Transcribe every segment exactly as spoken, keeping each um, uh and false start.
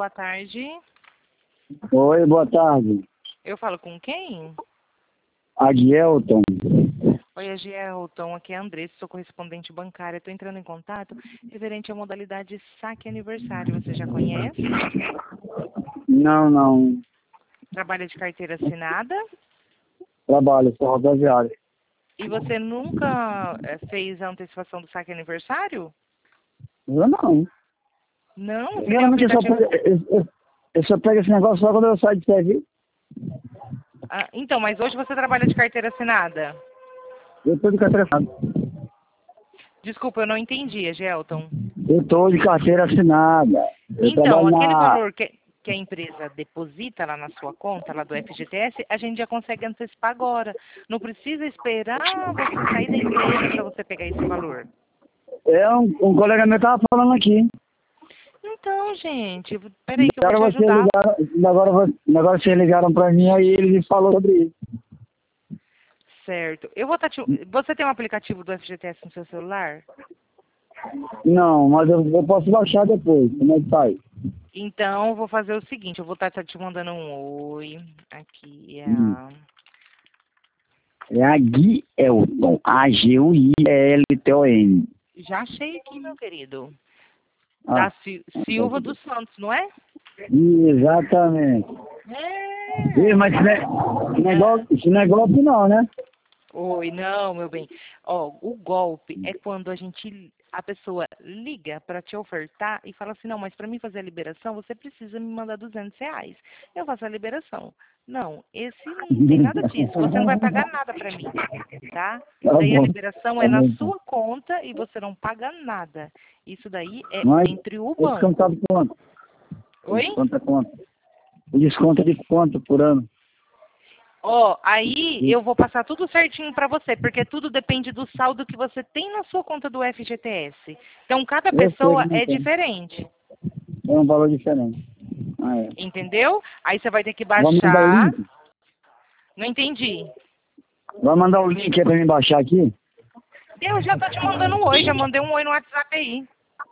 boa tarde. Oi, boa tarde. Eu falo com quem? Agielton. Oi, Agielton, aqui é a Andressa, sou correspondente bancária. Estou entrando em contato referente à modalidade saque aniversário. Você já conhece? Não, não. Trabalha de carteira assinada? Trabalho, sou rodoviário. E você nunca eh, fez a antecipação do saque aniversário? Eu não. Não? Você tem um Geralmente eu só, aplicativo... pego, eu, eu, eu só pego esse negócio só quando eu saio de serviço. Ah, então, mas hoje você trabalha de carteira assinada? Eu tô de carteira assinada. Desculpa, eu não entendi, Agielton. Eu tô de carteira assinada. Eu Então, trabalho aquele na... valor que, que a empresa deposita lá na sua conta, lá do F G T S, a gente já consegue antecipar agora. Não precisa esperar você sair da empresa para você pegar esse valor. É um, um colega meu tava falando aqui. Então, gente, peraí que eu vou Agora te vocês ajudar. ligaram, agora, vo- agora vocês ligaram pra mim, aí ele me falou sobre isso. Certo. Eu vou estar te... Você tem um aplicativo do F G T S no seu celular? Não, mas eu, eu posso baixar depois. Como é que faz? Então, eu vou fazer o seguinte, eu vou estar te mandando um oi. Aqui é Hum. a... É a Agielton. A G U I L T O N. Já achei aqui, meu querido. Ah, Da Sil- Silva dos Santos, não é? exatamente. Ih, É. mas esse ne- esse negócio, esse negócio não, né? Oi, não, meu bem. Ó, o golpe é quando a gente, a pessoa liga para te ofertar e fala assim, não, mas para mim fazer a liberação, você precisa me mandar duzentos reais. Eu faço a liberação. Não, esse não tem nada disso. Você não vai pagar nada para mim, tá? Tá Daí a bom. liberação Tá é na bom, então. sua conta e você não paga nada. Isso daí é Mas entre o o desconto tá banco. de quanto? O Oi? desconto é quanto? O desconto é de quanto por ano? Ó, aí eu vou passar tudo certinho para você, porque tudo depende do saldo que você tem na sua conta do F G T S. Então, cada Eu sei pessoa que não é tem. diferente, É um valor diferente. Ah, é. entendeu? Aí você vai ter que Vai mandar o baixar. link? Não entendi. Vai mandar o link aí pra mim baixar aqui? Eu já tô te mandando um oi, já mandei um oi no WhatsApp aí.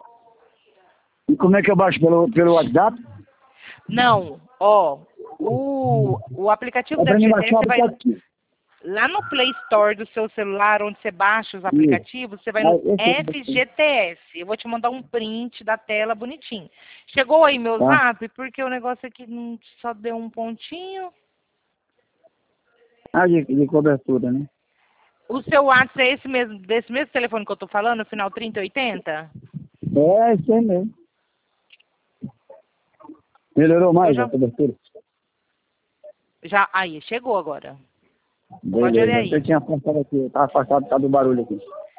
E como é que eu baixo? Pelo, pelo WhatsApp? Não, ó, o, o aplicativo É do pra mim F G T S, baixar o você vai aplicativo. lá no Play Store do seu celular, onde você baixa os Isso. aplicativos, você vai Ah, no eu sei que você... F G T S. Eu vou te mandar um print da tela bonitinho. Chegou aí meu Tá? zap, porque o negócio aqui não só deu um pontinho. Ah, de, de cobertura, né? O seu WhatsApp é esse mesmo, desse mesmo telefone que eu tô falando, no final trinta e oitenta? É, isso aí mesmo. Melhorou Eu mais a já, cobertura? já, aí, chegou agora. Pode olhar Beleza. aí. Eu tinha afastado aqui. Eu tava afastado por causa do barulho aqui.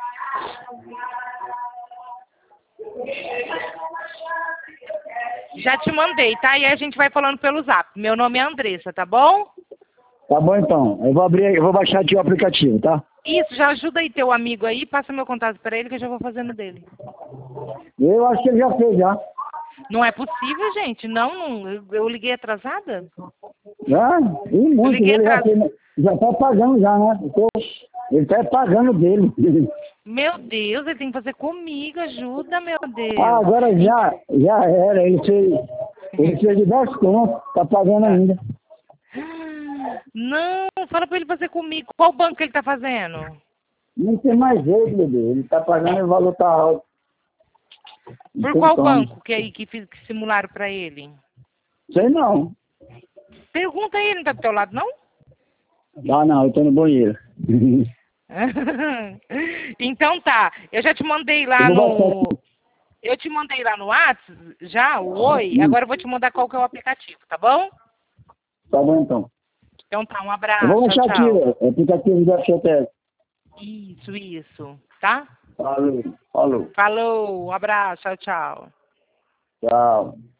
Já te mandei, tá? E a gente vai falando pelo zap. Meu nome é Andressa, tá bom? Tá bom, então. Eu vou abrir, eu vou baixar aqui o aplicativo, tá? Isso, já ajuda aí teu amigo aí, passa meu contato pra ele que eu já vou fazendo dele. Eu acho que ele já fez, já. Não é possível, gente. Não, não eu, eu liguei atrasada? Já? E Eu muito. liguei Ele já, atrasada. fez, já tá pagando já, né? Então, ele tá pagando dele. Meu Deus, ele tem que fazer comigo, ajuda, meu Ah, Deus. agora já, já era. Ele fez, ele fez de dez contos. Tá pagando ainda. Não, fala pra ele fazer comigo. Qual banco ele tá fazendo? Não tem mais jeito, bebê. Ele tá pagando e o valor tá alto. Não Por tem qual como. banco que aí que, fiz- que simularam pra ele? Sei não. Pergunta aí, ele não tá do teu lado, não? Ah, não. Eu tô no banheiro. Então tá, eu já te mandei lá Eu vou baixar no. aqui. Eu te mandei lá no WhatsApp, já, o oi, agora eu vou te mandar qual que é o aplicativo, tá bom? Tá bom, então. Então tá, um Eu abraço, vou tchau, baixar aqui tchau. ó, o aplicativo da F G T S. Isso, isso, tá? Falou. Falou. Falou, um abraço, tchau, tchau. Tchau.